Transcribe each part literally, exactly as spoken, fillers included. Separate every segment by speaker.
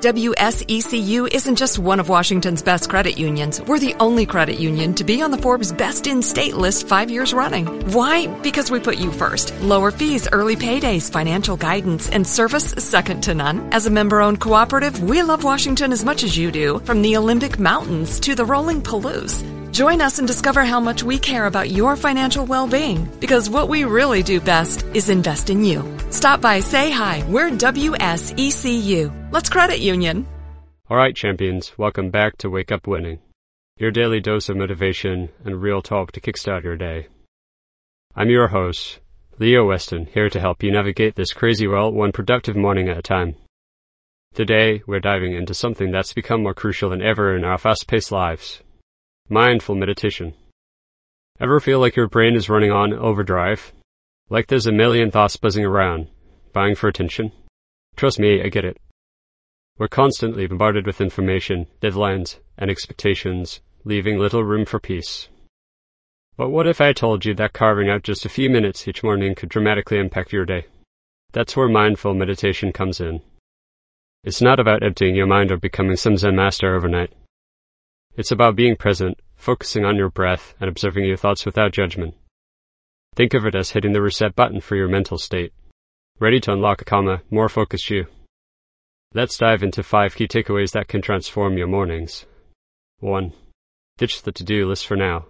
Speaker 1: W S E C U isn't just one of Washington's best credit unions. We're the only credit union to be on the Forbes Best in State list five years running. Why? Because we put you first. Lower fees, early paydays, financial guidance, and service second to none. As a member-owned cooperative, we love Washington as much as you do, from the Olympic Mountains to the rolling Palouse. Join us and discover how much we care about your financial well-being, because what we really do best is invest in you. Stop by, say hi. We're W S E C U. Let's credit union.
Speaker 2: All right, champions, welcome back to Wake Up Winning, your daily dose of motivation and real talk to kickstart your day. I'm your host, Leo Weston, here to help you navigate this crazy world one productive morning at a time. Today, we're diving into something that's become more crucial than ever in our fast-paced lives. Mindful meditation. Ever feel like your brain is running on overdrive? Like there's a million thoughts buzzing around, vying for attention? Trust me, I get it. We're constantly bombarded with information, deadlines, and expectations, leaving little room for peace. But what if I told you that carving out just a few minutes each morning could dramatically impact your day? That's where mindful meditation comes in. It's not about emptying your mind or becoming some Zen master overnight. It's about being present, focusing on your breath, and observing your thoughts without judgment. Think of it as hitting the reset button for your mental state, ready to unlock a calmer, more focused you. Let's dive into five key takeaways that can transform your mornings. one. Ditch the to-do list for now.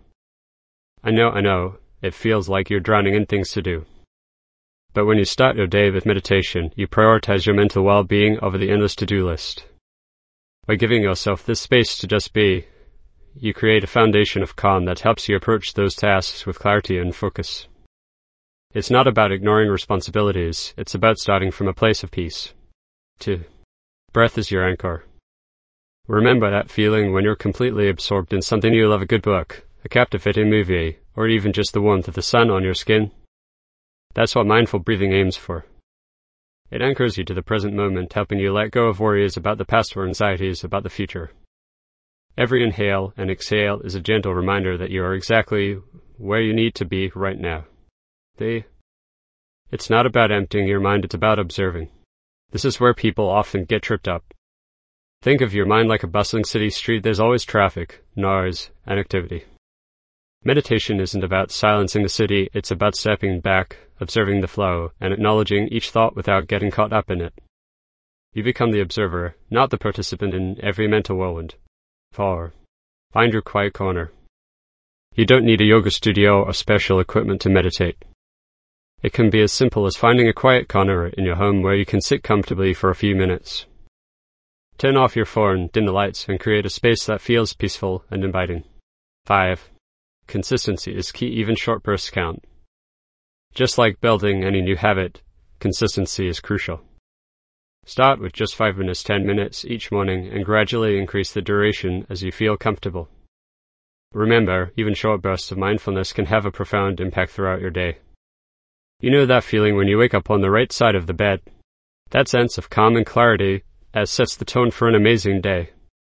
Speaker 2: I know, I know, it feels like you're drowning in things to do. But when you start your day with meditation, you prioritize your mental well-being over the endless to-do list. By giving yourself this space to just be, you create a foundation of calm that helps you approach those tasks with clarity and focus. It's not about ignoring responsibilities, it's about starting from a place of peace. two. Breath is your anchor. Remember that feeling when you're completely absorbed in something you love, a good book, a captivating movie, or even just the warmth of the sun on your skin? That's what mindful breathing aims for. It anchors you to the present moment, helping you let go of worries about the past or anxieties about the future. Every inhale and exhale is a gentle reminder that you are exactly where you need to be right now. They, it's not about emptying your mind, it's about observing. This is where people often get tripped up. Think of your mind like a bustling city street. There's always traffic, noise, and activity. Meditation isn't about silencing the city, it's about stepping back, observing the flow, and acknowledging each thought without getting caught up in it. You become the observer, not the participant in every mental whirlwind. four. Find your quiet corner. You don't need a yoga studio or special equipment to meditate. It can be as simple as finding a quiet corner in your home where you can sit comfortably for a few minutes. Turn off your phone, dim the lights, and create a space that feels peaceful and inviting. five. Consistency is key, even short bursts count. Just like building any new habit, consistency is crucial. Start with just five minutes, ten minutes each morning, and gradually increase the duration as you feel comfortable. Remember, even short bursts of mindfulness can have a profound impact throughout your day. You know that feeling when you wake up on the right side of the bed? That sense of calm and clarity as sets the tone for an amazing day.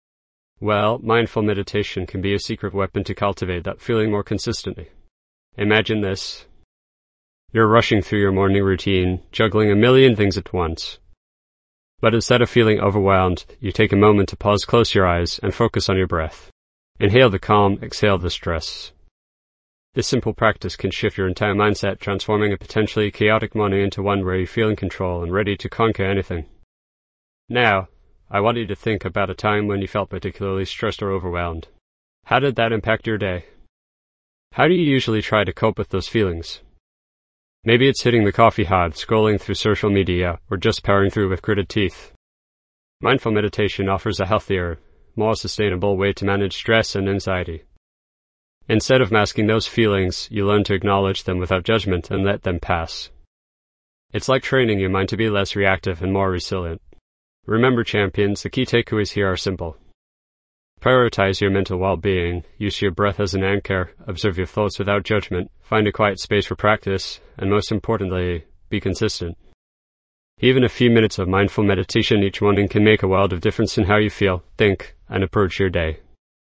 Speaker 2: Well, mindful meditation can be a secret weapon to cultivate that feeling more consistently. Imagine this. You're rushing through your morning routine, juggling a million things at once. But instead of feeling overwhelmed, you take a moment to pause, close your eyes, and focus on your breath. Inhale the calm, exhale the stress. This simple practice can shift your entire mindset, transforming a potentially chaotic morning into one where you feel in control and ready to conquer anything. Now, I want you to think about a time when you felt particularly stressed or overwhelmed. How did that impact your day? How do you usually try to cope with those feelings? Maybe it's hitting the coffee hard, scrolling through social media, or just powering through with gritted teeth. Mindful meditation offers a healthier, more sustainable way to manage stress and anxiety. Instead of masking those feelings, you learn to acknowledge them without judgment and let them pass. It's like training your mind to be less reactive and more resilient. Remember, champions, the key takeaways here are simple. Prioritize your mental well-being, use your breath as an anchor, observe your thoughts without judgment, find a quiet space for practice, and most importantly, be consistent. Even a few minutes of mindful meditation each morning can make a world of difference in how you feel, think, and approach your day.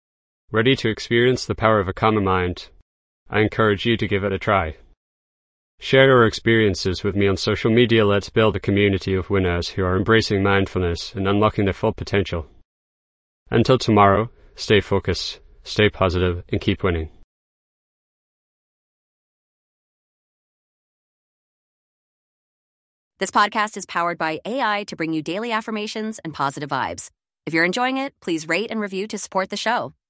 Speaker 2: Ready to experience the power of a calmer mind? I encourage you to give it a try. Share your experiences with me on social media. Let's build a community of winners who are embracing mindfulness and unlocking their full potential. Until tomorrow, stay focused, stay positive, and keep winning.
Speaker 3: This podcast is powered by A I to bring you daily affirmations and positive vibes. If you're enjoying it, please rate and review to support the show.